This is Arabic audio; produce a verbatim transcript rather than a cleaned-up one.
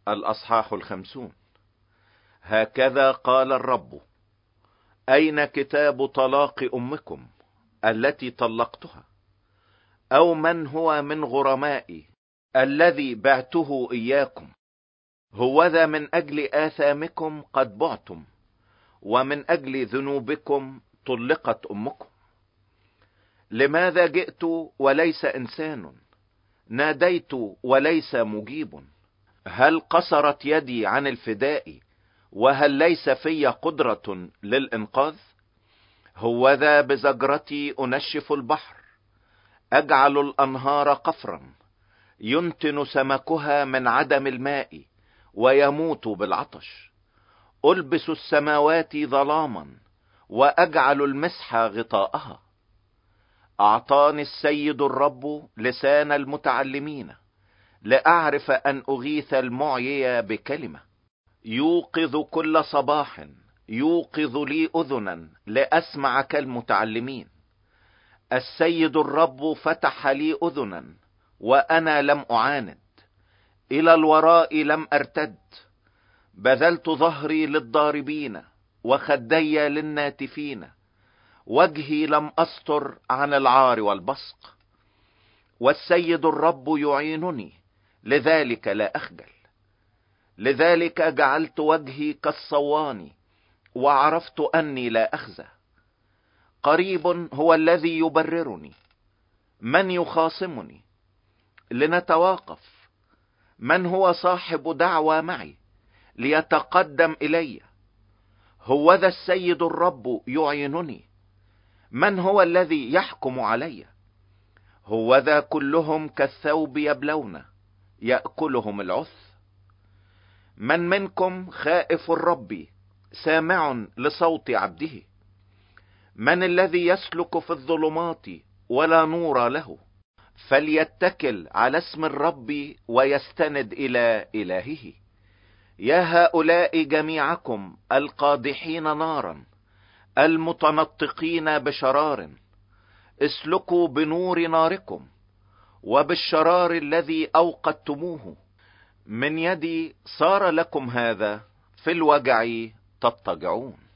الأصحاح الخمسون. هكذا قال الرب: أين كتاب طلاق أمكم التي طلقتها؟ أو من هو من غرمائي الذي بعته إياكم؟ هوذا من أجل آثامكم قد بعتم، ومن أجل ذنوبكم طلقت أمكم. لماذا جئت وليس إنسان؟ ناديت وليس مجيب. هل قصرت يدي عن الفداء، وهل ليس في قدرة للإنقاذ؟ هوذا بزجرتي أنشف البحر، أجعل الأنهار قفرا، ينتن سمكها من عدم الماء ويموت بالعطش. ألبس السماوات ظلاما وأجعل المسح غطاءها. أعطاني السيد الرب لسان المتعلمين، لأعرف أن أغيث المعيي بكلمة. يوقظ كل صباح، يوقظ لي أذنا لأسمع كالمتعلمين. السيد الرب فتح لي أذنا وأنا لم أعاند، إلى الوراء لم أرتد. بذلت ظهري للضاربين وخدي للناتفين، وجهي لم أستر عن العار والبصق. والسيد الرب يعينني، لذلك لا أخجل. لذلك جعلت وجهي كالصوان، وعرفت أني لا أخزى. قريب هو الذي يبررني، من يخاصمني؟ لنتواقف. من هو صاحب دعوى معي ليتقدم إلي؟ هوذا السيد الرب يعينني، من هو الذي يحكم علي؟ هوذا كلهم كالثوب يبلون، يأكلهم العث. من منكم خائف الرب، سامع لصوت عبده؟ من الذي يسلك في الظلمات ولا نور له؟ فليتكل على اسم الرب ويستند إلى إلهه. يا هؤلاء جميعكم القادحين نارا، المتنطقين بشرار، اسلكوا بنور ناركم وبالشرار الذي أوقدتموه. من يدي صار لكم هذا، في الوجع تضطجعون.